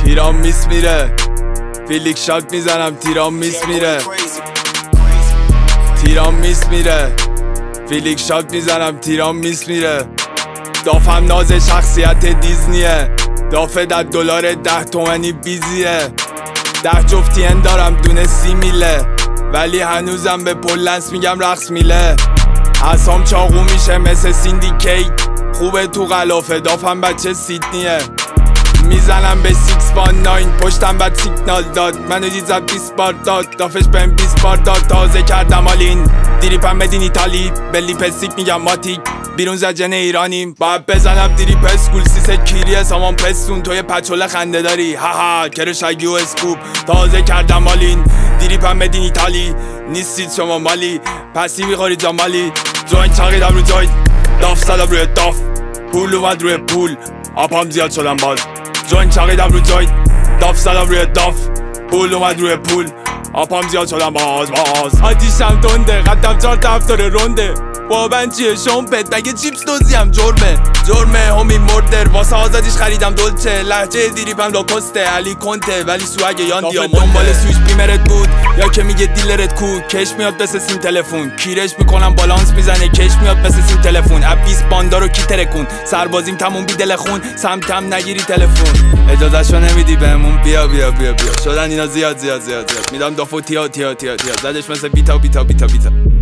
تیرام میس میره، فیلیک شات میزنم تیرام میس میره، تیرام میس میره، فیلیک شات میزنم تیرام میس میره. دافم ناز شخصیت دیزنیه، دافه در دلار 10 تومنی بیزیه. 10 جفت تین دارم دونه 30 میله، ولی هنوزم به پلنس میگم رقص میله. عصام چاقو میشه مثل سیندیکیت، خوبه تو غلافه دافم بچه سیدنیه. میزنم به 619 پشتم بد سیگنال داد، منو دید زد 20 بار داد، دافش بهم 20 بار داد. تازه کردم آلین دیریپم بدین ایتالی، به لیپستیک میگم ماتیک، بیرون زد جن ایرانیم. باید بزنم دیریپ اسکول، سیست کیریه سامان پستون، توی پچوله خنده داری هاها کرشگی و اسکوب. تازه کردم آلین دیریپم بدین ایتالی، نیستید شما مالی پسی میخورید جامالی. جوین چاقیدم رو جوین، داف زدم روی داف، پول اومد روی پول، آپام زیاد شدم باز. جوین چاقیدم رو جوین، داف زدم روی داف، پول اومد روی پول، آپام زیاد شدم باز. آتیشم تنده، قدم 4 تا 7 رونده، بابن چیه شمپت مگه چیپس دوزیم جرمه همی مردر، واسه آزادیش خریدم دولچه. لحجه دیریپم لاکسته علی کنته، ولی سوگ یان دیامونده. دنبال سویچ بیمرت بود یا که میگه دیلرت کو، کش میاد مثل سیم تلفون، کیرش میکنم بالانس میزنه، کش میاد مثل سیم تلفون. اب 20 باندا رو کی ترکون، سربازیم تموم بی دل خون، سمتم نگیری تلفون. اجازهشو نمیدی بهمون، بیا شدن اینا زیاد میدم دافو تیا زدش مثل بیتا